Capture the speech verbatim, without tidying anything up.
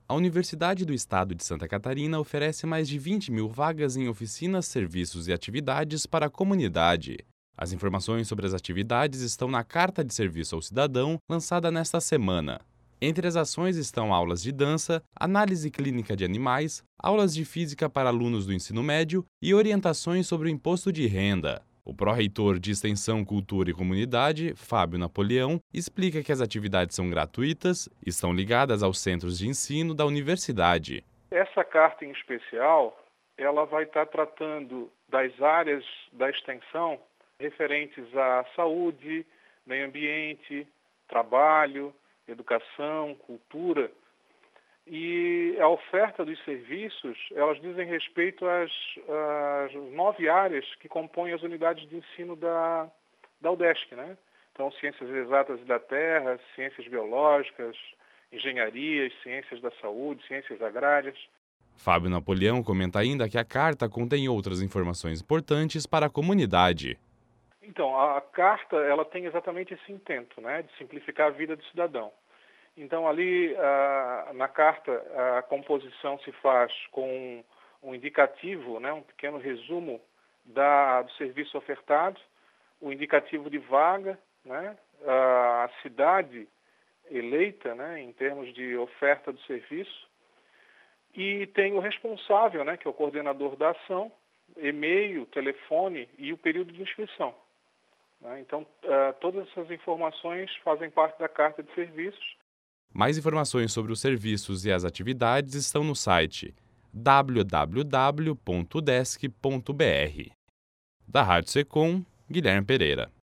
A Universidade do Estado de Santa Catarina oferece mais de vinte mil vagas em oficinas, serviços e atividades para a comunidade. As informações sobre as atividades estão na Carta de Serviço ao Cidadão, lançada nesta semana. Entre as ações estão aulas de dança, análise clínica de animais, aulas de física para alunos do ensino médio e orientações sobre o imposto de renda. O pró-reitor de Extensão, Cultura e Comunidade, Fábio Napoleão, explica que as atividades são gratuitas e estão ligadas aos centros de ensino da universidade. Essa carta em especial, ela vai estar tratando das áreas da extensão referentes à saúde, meio ambiente, trabalho, educação, cultura. E a oferta dos serviços, elas dizem respeito às, às nove áreas que compõem as unidades de ensino da, da UDESC, né? Então, ciências exatas e da terra, ciências biológicas, engenharia, ciências da saúde, ciências agrárias. Fábio Napoleão comenta ainda que a carta contém outras informações importantes para a comunidade. Então, a carta ela tem exatamente esse intento, né, de simplificar a vida do cidadão. Então, ali ah, na carta, a composição se faz com um indicativo, né, um pequeno resumo da, do serviço ofertado, o indicativo de vaga, né, a cidade eleita, né, em termos de oferta do serviço, e tem o responsável, né, que é o coordenador da ação, e-mail, telefone e o período de inscrição. Né. Então, ah, todas essas informações fazem parte da carta de serviços. Mais informações sobre os serviços e as atividades estão no site w w w ponto udesc ponto b r. Da Rádio Secom, Guilherme Pereira.